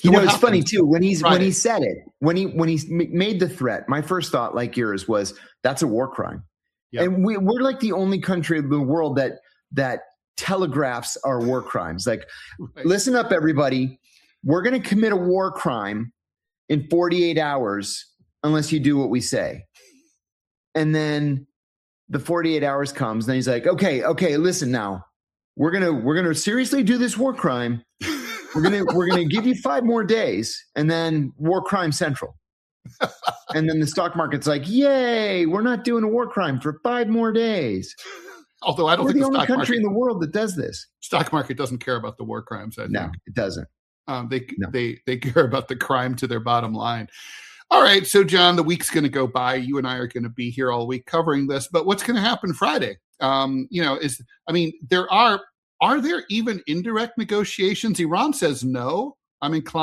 So it's funny too when he Friday? said it, when he made the threat. My first thought, like yours, was that's a war crime, and we're like the only country in the world that telegraphs our war crimes. Like, listen up, everybody, we're going to commit a war crime in 48 hours unless you do what we say. And then the 48 hours comes, and then he's like, okay, listen now. We're gonna seriously do this war crime. We're gonna give you 5 more days, and then war crime central. And then the stock market's like, yay, we're not doing a war crime for 5 more days. Although I don't think the only country in the world that does this. Stock market doesn't care about the war crimes. I think. No, it doesn't. They care about the crime to their bottom line. All right, so John, the week's going to go by. You and I are going to be here all week covering this. But what's going to happen Friday? Are there even indirect negotiations? Iran says no. I'm inclined